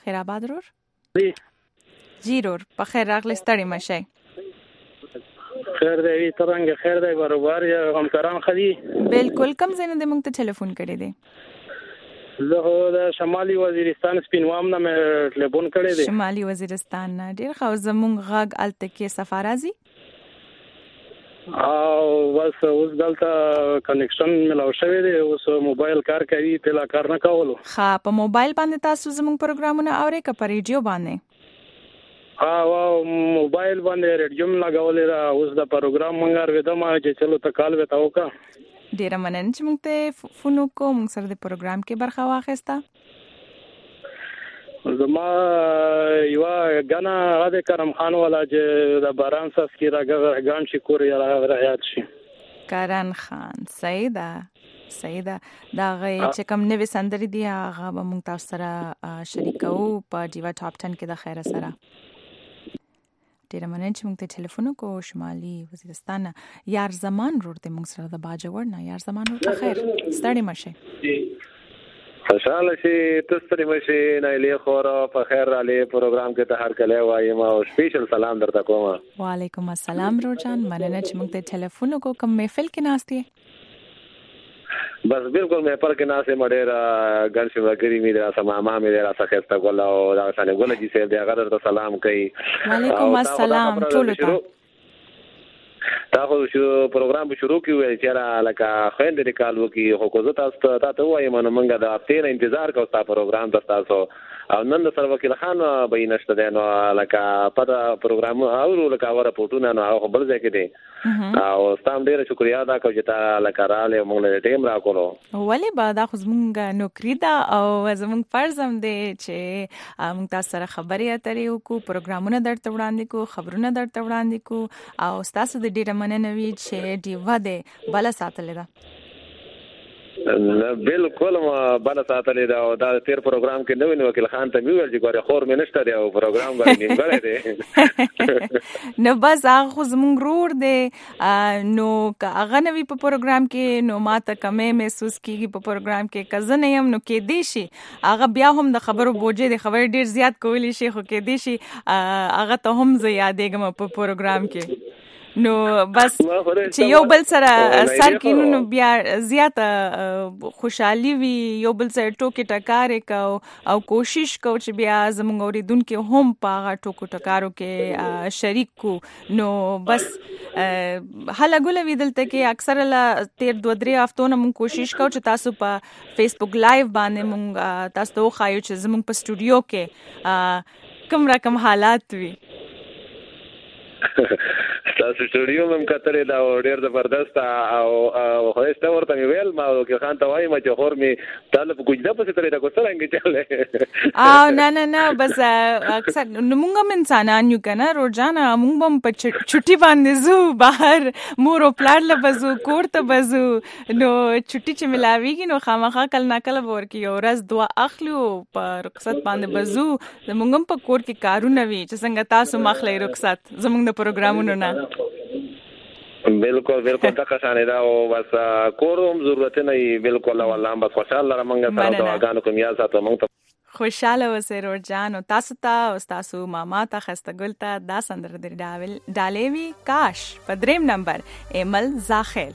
خیر آباد رور جی رور په خیر راغلی ستړي مشي خیر دی ترنګ خیر دی برابر یا همکاران خدي بالکل کم زنه د موږ ته ټلیفون کړی دی زه د شمالي وزیرستان سپینوام نه مې ټلیفون کړی دی شمالي وزیرستان نه ډیر خو زموږ غږ الته کې سفارازي او بس اوس دلته کنیکشن ملاو شوی دی اوس موبایل کار کوي پهلا کار نه کولو ها په موبایل باندې تاسو زموږ پروګرامونه اورئ که په ریډیو باندې ها واو موبایل باندې ریډیو م لګولې را اوس د پروګرام مونږ اورېدم چې چلو ته کال وته وکا ډیر مننه چې موږ ته فونو کو موږ سره د پروګرام کې برخه واخیسته زما یو غنا غده کرم خان والا چې د باران ساس کې راغان شي کور یا راحت شي کرن خان سیدا سیدا دا غي چې کوم نوې سندري دی هغه به موږ تاسو سره شریکو په دیوا ټاپ ټن کې د خیر سره ډیر مننه چې موږ ته ټلیفون کو شمالي وزیرستان یار زمان روړ ته موږ سره د باجوړ نه یار زمان روړ ته خیر ستړي مشه خوشاله شي تستری مشي نه لی خور په خیر علي پروګرام کې ته هر کله وایم او سپیشل سلام درته کوم وعلیکم السلام روجان مننه چې موږ ته ټلیفون کو کوم محفل کې ناشته بس بالکل مې پر کې ناسه مډېرا ګنشي وګړي مې را سما ما مې را سخته ګول او دا څنګه ګول چې سیل دی هغه درته سلام کوي وعلیکم السلام ټول ته دا خو شو پروګرام به شروع کیو چې را لکه خويندې کالو کې هو کو زه تاسو ته ته وایم نو موږ د هفته انتظار کوو تاسو پروګرام تاسو او نن د سر وکیل خان به نشته دی نو لکه په پروګرام او لکه اور پټونه نو هغه بل ځای کې دی او ستاسو ډیر شکریا ادا کوم چې تا لکه را له موږ له ټیم را کولو ولې به دا خو زمونږ نوکری ده او زمونږ فرض هم دی چې موږ تاسو سره خبرې اترې وکړو پروګرامونه درته وړاندې کو خبرونه درته وړاندې کو او تاسو د ډیره مننه وی چې دیوا ده بل ساتلې ده بالکل ما بل ساتلې دا او دا تیر پروګرام کې نو نو وکیل خان ته ویل چې ګوره خور مې نشته دی او پروګرام باندې نیمګړی دی نو بس هغه زمونږ رور دی نو هغه نوی په پروګرام کې نو ماته کمې محسوس کیږي په پروګرام کې کزنه يم نو کې دی شي هغه بیا هم د خبرو بوجه دی خبر ډیر زیات کولی شي خو کې دی شي هغه ته هم زه یادېږم په پروګرام کې نو بس چې یو بل سره سر کینو نو بیا زیاته خوشحالي وي یو بل سره ټوکې ټکارې کو او کوشش کو چې بیا زموږ اوریدونکو هم په هغه ټوکو ټکارو کې شریک کو نو بس هله ګوله ویدلته کې اکثر لا تیر دوه درې هفتونه مونږ کوشش کو چې تاسو په فیسبوک لایو باندې مونږ تاسو ته خایو چې زموږ په سټوډیو کې کوم رقم حالات وي تاسو سټوډیو مم کترې دا ډېر زبردست او خو هیڅ ورته ویل ما کې خان ته وایم چې خور می طالب کوجدا په سترې دا کوڅرنګ چلې او نه نه نه بس اکثر موږ هم انسانان یو کنه روزانه موږ هم په چټي باندې زو بهر مور او پلار له بزو کور ته بزو نو چټي چې ملاويږي نو خامخا کل ناکل ورکی او ورځ دوا اخلو په رخصت باندې بزو موږ هم په کور کې کارونه وی چې څنګه تاسو مخلې رخصت زموږ د پروګرامونو نه بالکل بالکل تاسو نه دا او بس کوروم ضرورت نه بالکل والله بس خوشاله رمنګ سره دعاګانو کوم یا ساتو موږ خوشاله اوسئ روجان او تاسو ته او تاسو ماما ته خسته ګل ته دا سندره د ډاول ډالېوي کاش په دریم نمبر ایمل زاخیل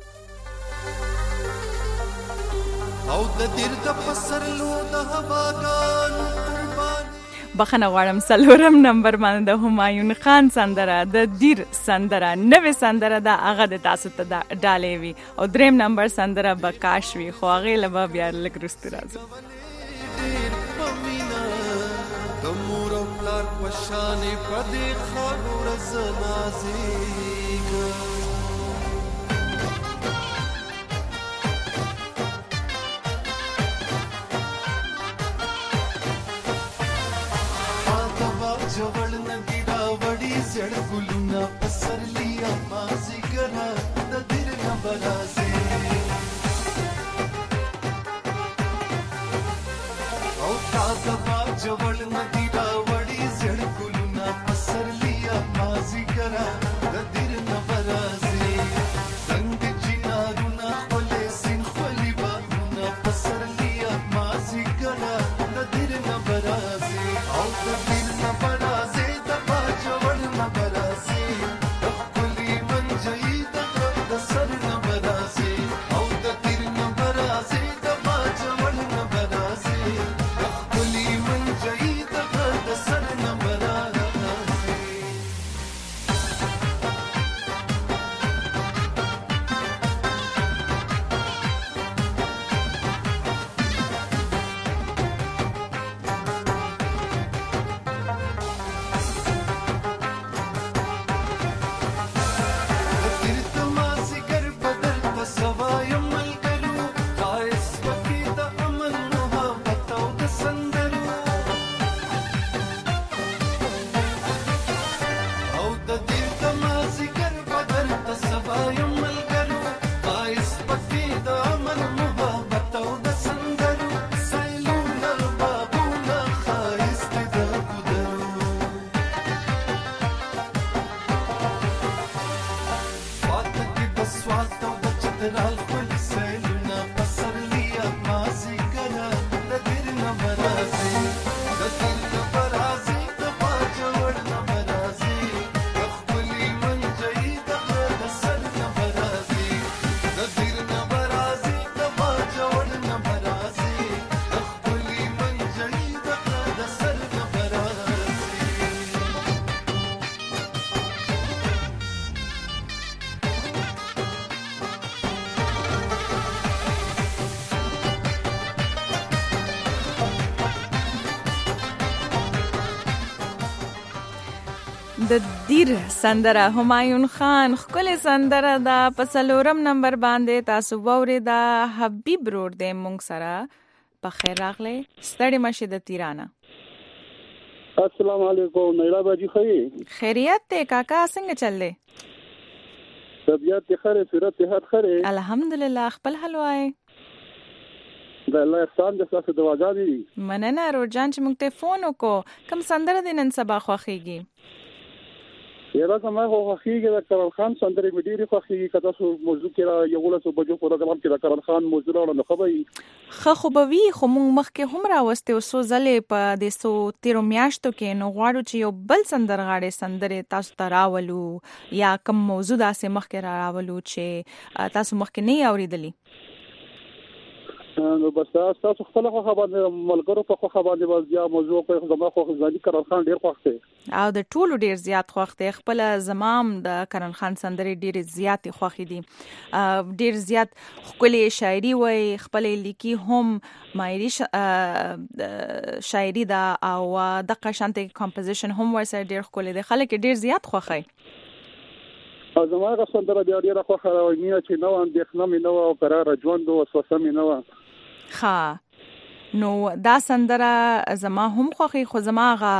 او د دیر د پسرلو د هواګان بخنه غواړم سلورم نمبر باندې د همایون خان سندره د دیر سندره نوې سندره دا هغه د تاسو ته ډالې وي او دریم نمبر سندره بکاش وي خو هغه له بیا لګ رست راځي د مور او پلار په شان په دې خاورو رزنازيګ جوړ نګی دا وړي زړ ګلونه پسرلی امازي ګره د دیر نه برازي او تازه با جوړ نګی دا وړي زړ ګلونه پسرلی امازي ګره د دیر نه برازي څنګه جنارونه خپل سین خولي باغونه پسرلی امازي ګره د دیر نه برازي رال خپل سیلونه پسرلیا مازی ګره د دیر نه برازي د دیر نه برازي د باجوړ نه برازي د خپلې منځي د د سر نه برازي د دیر نه برازي د باجوړ نه برازي د خپلې منځي د د سر نه برازي د دیر سندره همایون خان خپل سندره دا په څلورم نمبر باندې تاسو ووري دا حبیب رور د مونږ سره په خیر راغلی ستړي مشه د تیرانه. السلام علیکم نیلا باجی خی خیریت ته کاکا څنګه چللې؟ طبیعت خره صورت هات خره الحمدلله خپل حلوای د الله احسان د تاسو دواګانې مننه روجان چې موږ ته فون وکړو کوم سندره د نن سبا خوښیږي؟ یاره زما خوښیږي د کرن خان سندرې مې ډېرې خوښیږي که تاسو موضوع کې را یولسو بجو پروګرام کې د کرن خان موضوع راوړه نو ښه به وي. ښه خو به وي خو موږ مخکې هم راوستې او څو ځلې په دې څو تېرو میاشتو کې نو غواړو چې یو بل سندرغاړی سندرې تاسو ته راولو یا کوم موضوع داسې مخکې را راولو چې تاسو مخکې نه یې اورېدلي. نو بس تاسو خپل خو باندې ملګرو په خو باندې بیا موضوع کوي زما خو ځاني کرن خان ډیر خوښ دی او د ټولو ډیر زیات خوښ دی خپل زمام د کرن خان سندرې ډیر زیات خوښ دي ډیر زیات خپل شاعري وای خپل لیکي هم مایری شاعري دا او د قشانته کمپوزیشن هم ورسره ډیر خپل دي خلک ډیر زیات خوښي زما غو سندره بیا ډیر خوښه راوي نه چې نو اندېښنه مې نو او قرار ژوند او وسوسه مې نو ها نو دا سندره زما هم خوخي خو زما غا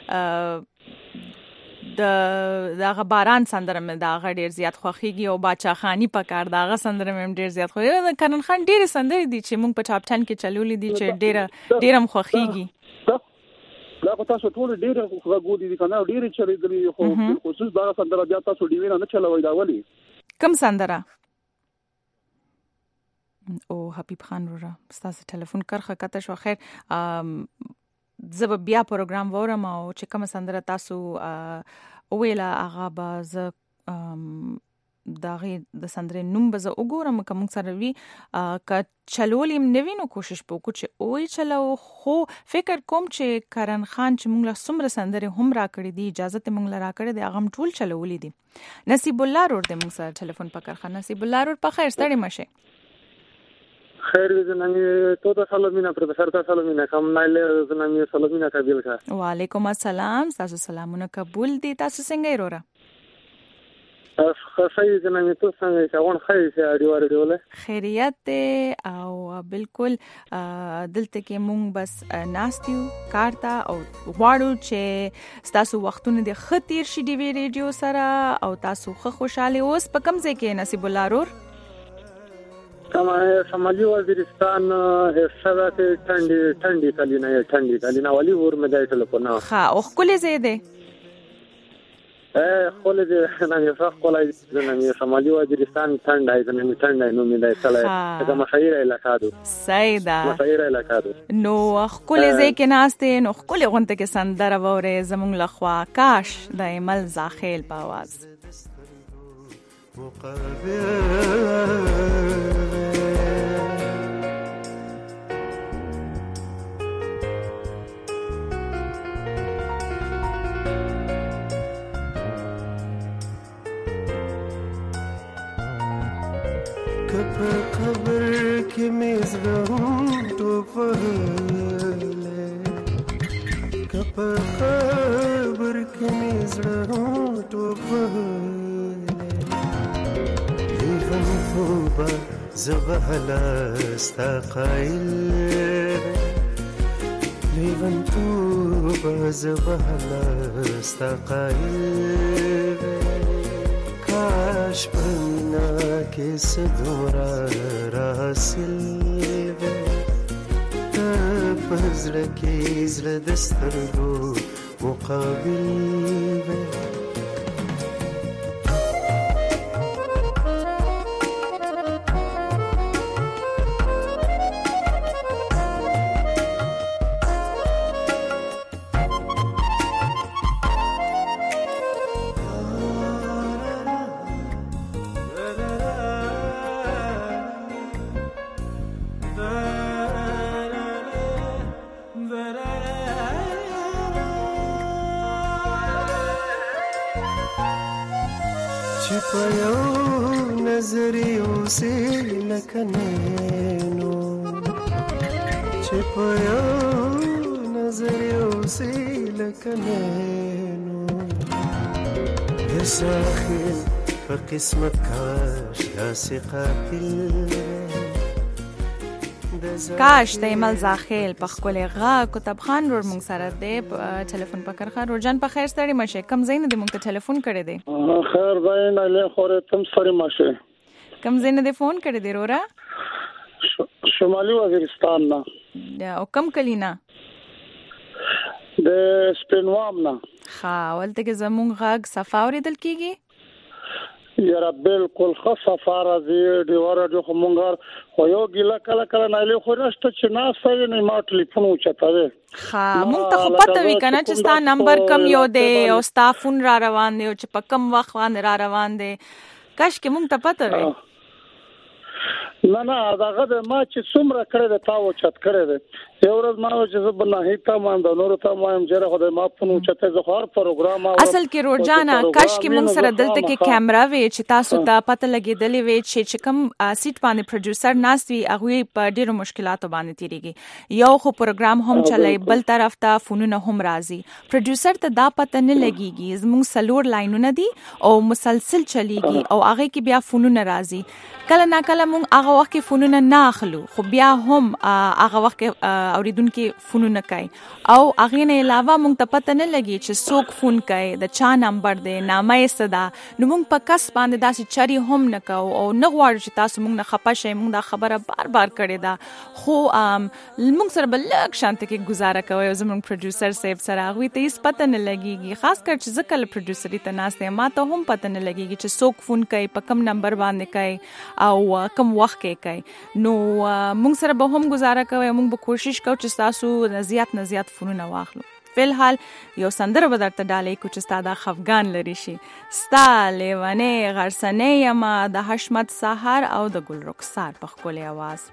د دغه باران سندره مې دا غ ډیر زیات خوخيږي او باچا خانی پکار داغه سندره مې ډیر زیات خوږي د کرن خان ډیر سندرې دي چې موږ په ټاپ ټن کې چلولې دي چې ډیر ډیرم خوخيږي دا کو تاسو ټول ډیر غوډي دي کنه ډیر چری دي خو خصوص دا سندره بیا تاسو ډیوی نه چلوي دا ولي کوم سندره او حبیب خان ورا ستاسو ټلیفون کرخه کته شو خیر زب بیا پروګرام وورم او چې کوم سندره تاسو ویلا هغه باز داغه د سندرې نوم به زه وګورم کوم سره وی ک چلولم نوینو کوشش وکړو چې اوې چلو خو فکر کوم چې کرن خان چې موږ له سمره سندرې هم را کړې دي اجازه ته موږ را کړې دي هغه ټول چلولې دي. نصیب الله رور د موږ سره ټلیفون پکړ خان نصیب الله رور په خیر ستړي مشه خیر زنامي تو ته سلامونه پروفیسور ته سلامونه کوم نایله زنامي سلامونه قبول کا وعلیکم السلام تاسو سلامونه قبول دي تاسو څنګه یې خیر زنامي تو څنګه څنګه خیر سي اړیو اړیو خیریت او بالکل دلته کې مونږ بس ناستیو کارتا او غواړو چې تاسو وختونه د خطیر شي دی وی ریډیو سره او تاسو خو خوشاله اوس په کوم ځای کې نصیب الله رور کما شمالي وزیرستان هرڅه ټنډي ټنډي کلینا ټنډي کلینا والی ور مې دای ټلیفون ها او خپل زه ده اه خپل زه نه یې فخ کولای نه شمالي وزیرستان ټنډای نه ټنډای نو مې دای سره دا مشاعر علاقه دو سیدا مشاعر علاقه دو نو خپل زه کې ناشته نو خپل غونته کې سندره وره زمونږ لخوا کاش د ایمل زاخیل په आवाज کپ خبر کې مزرم ټوپله کپ خبر کې مزرم ټوپله لیکن خوبه زبهلا استقایل لیکن خوبه زبهلا استقایل کاش پمینا کې صدورا راسل وې ته پزړه کې زړه دسترګو مقابل وې په یو نظر اوسې لکه نینو چې په یو نظر اوسې لکه نینو یساخل په قسمت کاش داسې قاتل کاش د ایمل زاخیل په خپل غا کتابخان ور مونږ سره دی ټلیفون په کرخه روجان په خیر ستړي مشه کم زین دی مونږ ته ټلیفون کړی دی خیر زین له خوره تم ستړي مشه کم زین دی فون کړی دی رورا شمالي وزیرستان نه او کم کلینا د سپینوام نه ها ولته کې زمونږ غاګ صفا اوریدل کیږي یاره بالکل ښه سفر دی ډیوره د همونګر خو یو ګیله کله کله نه له خو راشته چې ناسته نه ما ټلیفون وچتاوي ها مونږ ته خو پته وی کنه چې ستا نمبر کم یو دی او ستا فون را روان دی او چې په کم وخت باندې را روان دی کاش کې مونږ ته پته وی نه نه داغه ما چې څومره کړی د تاو چت کړی دی یو ورځ ما چې زه بنه هیته ما د نور ته ما هم جره خدای ما په نو چته زه هر پروګرام اصل کې روزانه کاش کې موږ سره دلته کې کیمرا وی چې تاسو ته پته لګیدلې وی چې کوم سیټ باندې پروډوسر ناست وی هغه په ډیرو مشکلاتو باندې تیریږي یو خو پروګرام هم چلای بل طرف ته فونونه هم راځي پروډوسر ته دا پته نه لګیږي زموږ سلور لاینونه دي او مسلسل چلیږي او هغه کې بیا فونونه راځي کله نا کله موږ هغه وخت کې فونونه نه اخلو خو بیا هم هغه وخت اوریدونکو فونونه کوي او هغه نه علاوه موږ ته پته نه لګي چې څوک فون کوي د چا نمبر دی نامه یې صدا نو موږ په کس باندې داسې چاري هم نه کوو او نه غواړو چې تاسو موږ نه خپه شئ موږ دا خبره بار بار کړې ده خو موږ سره بل لږ شانته کې گزاره کوي او زموږ پروډوسر صاحب سره هغه ته هیڅ پته نه لګيږي خاص کر چې ځکه پروډوسري ته ناشته ما ته هم پته نه لګيږي چې څوک فون کوي په کم نمبر باندې کوي او کم وخت کې کوي نو موږ سره به هم گزاره کوي موږ به کوشش کوو چې تاسو زیات نه زیات فونونه واخلو فلحال یو سندره به درته ډالې کو چې ستا دا خفګان لري شي ستا لیوانې غرسنې یما د حشمت سحر او د ګل رخسار په ښکلې اواز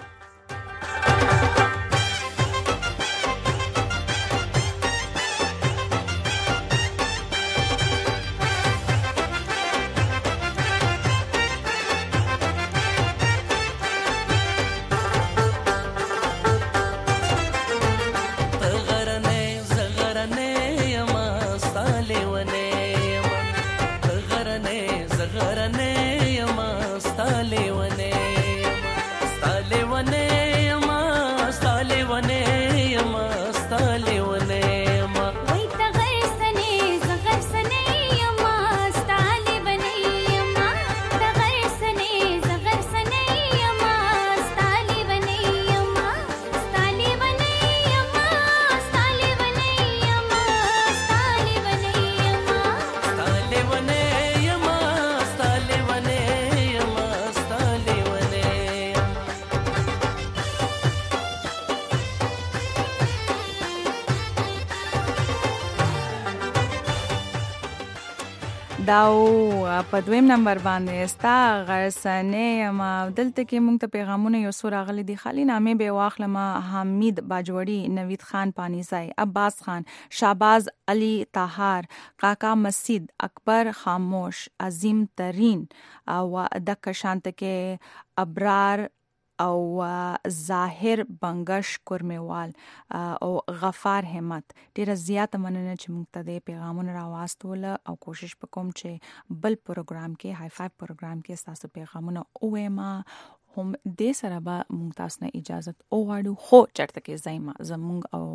داو په دویم نمبر باندې ستا غرسنې ما دلته کې مونږ ته پیغامونه یو سور غلي دي خالي نامې به واخلم حمید باجوړي نوید خان پانیزای عباس خان شاباز علي طاهر کاکا مسجد اکبر خاموش عظیم ترین او د کشانت کې ابرار او ظاهر بنگش کورمیوال او غفار همت ډیره زیاته مننه چې موږ ته د پیغامونو راواستول او کوشش وکوم چې بل پروګرام کې های فایو پروګرام کې تاسو پیغامونه اوما هم دې سره به موږ تاسو نه اجازه اوغواړو خو چرته کې زایما زموږ او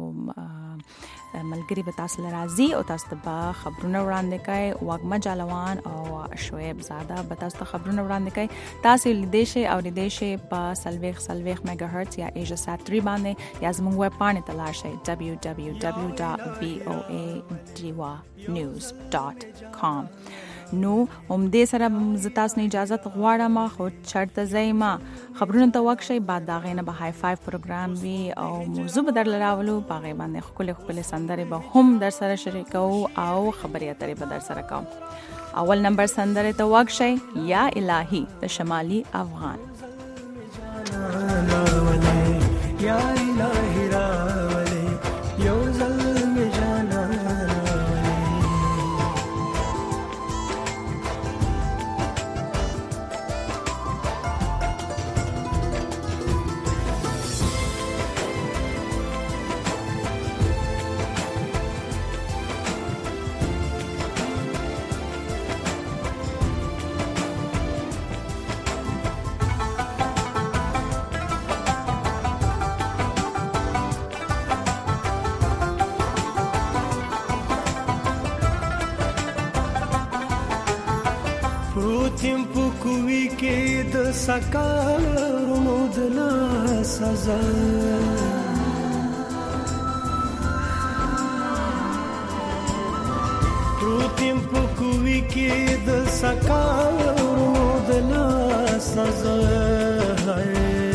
ملګری به تاسو لرازي او تاسو به خبرونه وړاندې کوي واګما جالوان او شعیب زاده به تاسو خبرونه وړاندې کوي تاسو لیدې شي او لیدې شي په سلويخ سلويخ میگا هرتز یا ایجا سات تhree باندې یا زموږ ویب پاڼه ته لاړ شئ double-u double-u double-u dot voa diva news dot com نو هم دې سره زتاس نه اجازه غواړم خو چرته زایما خبرونه ته وښی بعد دا غینه به های فایو پروګرام وی او موضوع به در لراولو باغې باندې خپل خپل سندره به هم در سره شریکو او خبرې اترې به در سره کوم اول نمبر سندره ته وښی یا الہی د شمالي افغان یا الہی راولې یو ظلم جانا سکارونو د لاس ازار پروتیم په کوي کې د سکارونو د لاس ازار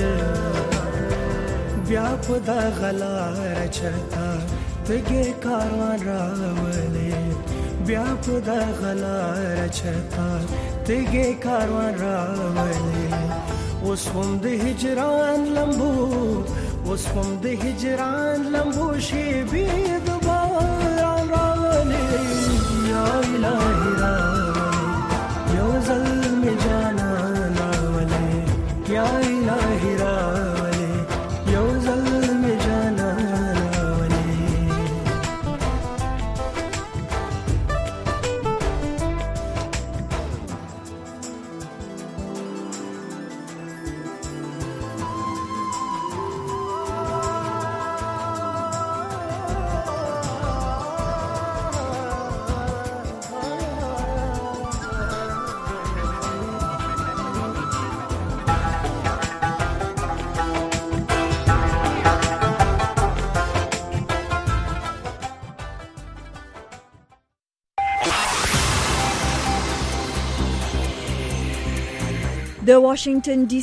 بیا په دا غلار چرتا دګه کاروان راولې بیا په دا غلار چرتا دګه کاروان راولې اوس هم د هجران لمبو اوس هم د هجران لمبو شي بيد باران راولې یا الهی راولې یو ظلم جانان راولې یا الهی راولې یو ظلم جانان د واشنگټن ډي